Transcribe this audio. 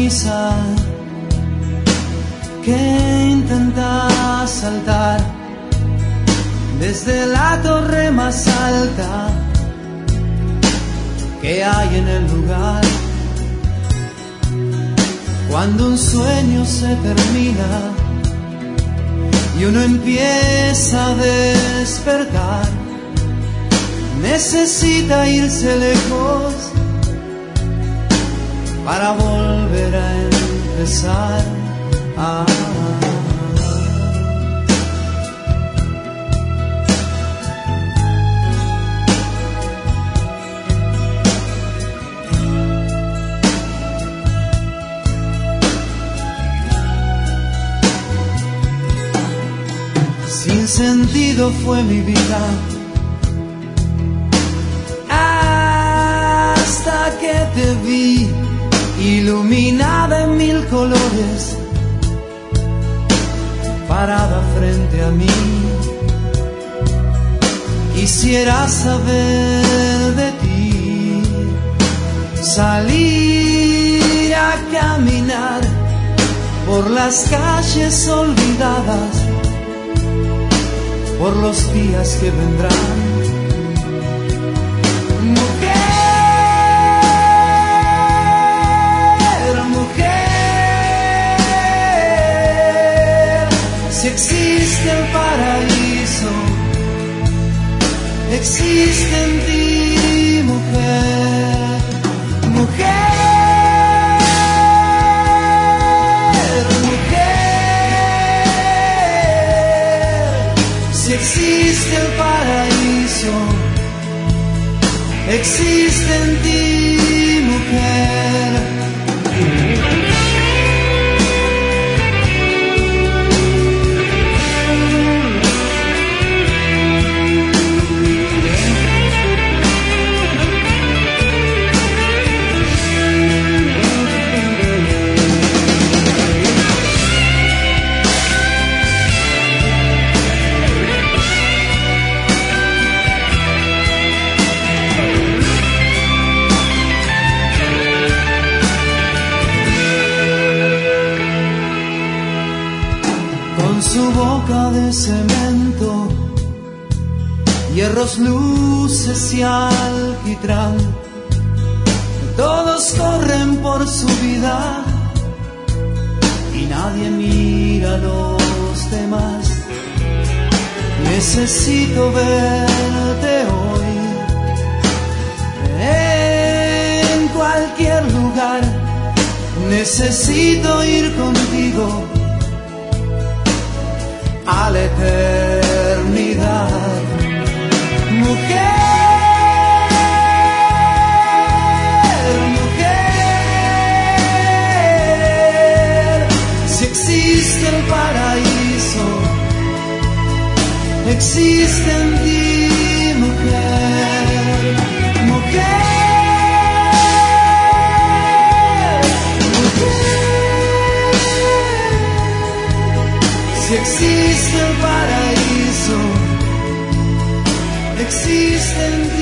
cornisa que intenta saltar desde la torre más alta que hay en el lugar. Cuando un sueño se termina y uno empieza a despertar, necesita irse lejos para volver a empezar. Sin sentido fue mi vida hasta que te vi, iluminada en 1000 colores, parada frente a mí. Quisiera saber de ti, salir a caminar por las calles olvidadas, por los días que vendrán. Si existe el paraíso, existe en ti, mujer, mujer, mujer. Si existe el paraíso, existe en ti, mujer. Su boca de cemento, hierros, luces y alquitrán, todos corren por su vida y nadie mira a los demás. Necesito verte hoy en cualquier lugar, necesito ir contigo a la eternidad. Mujer, mujer, si existe el paraíso, existe en ti, mujer, mujer, mujer. Si existe el paraíso, existe en ti.